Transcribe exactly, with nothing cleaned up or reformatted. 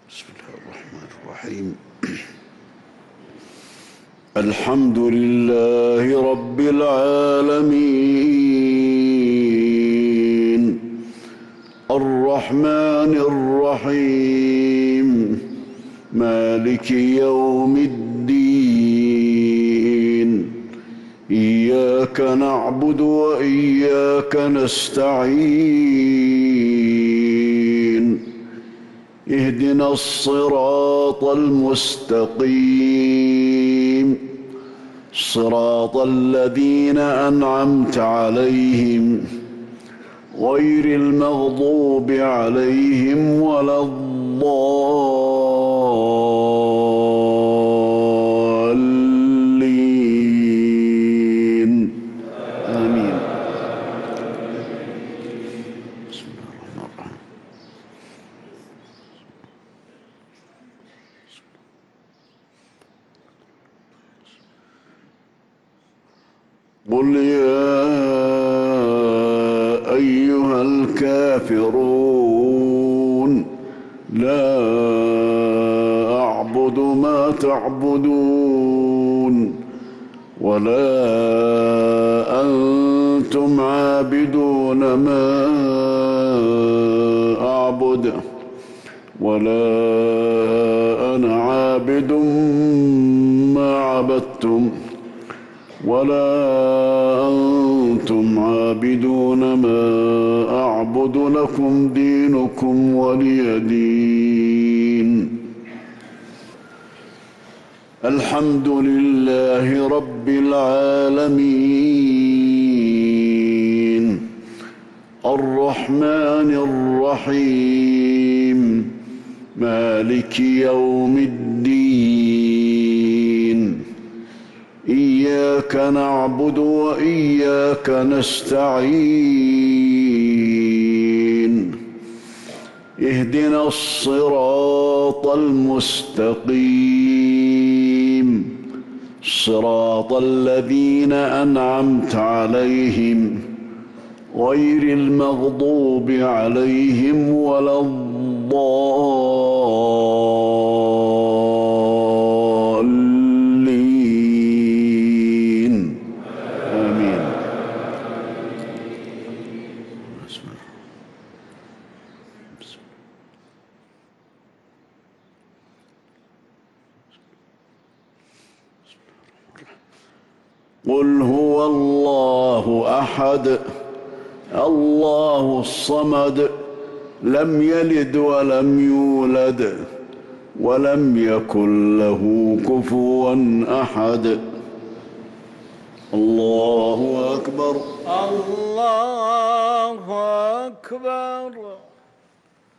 بسم الله الرحمن الرحيم. الحمد لله رب العالمين الرحمن الرحيم مالك يوم الدين إياك نعبد وإياك نستعين اهدنا الصراط المستقيم صراط الذين أنعمت عليهم غير المغضوب عليهم ولا الضالين آمين. بسم الله الرحمن الرحيم. قل يا أيها الكافرون لا أعبد ما تعبدون ولا أنتم عابدون ما أعبد ولا أنا عابد ما عبدتم ولا أنتم عابدون ما أعبد لكم دينكم ولي دين. الحمد لله رب العالمين الرحمن الرحيم مالك يوم الدين إياك نعبد وإياك نستعين اهدنا الصراط المستقيم صراط الذين أنعمت عليهم غير المغضوب عليهم ولا الضالين آمين. قل هو الله أحد الله الصمد لم يلد ولم يولد ولم يكن له كفوا أحد. الله أكبر. الله أكبر.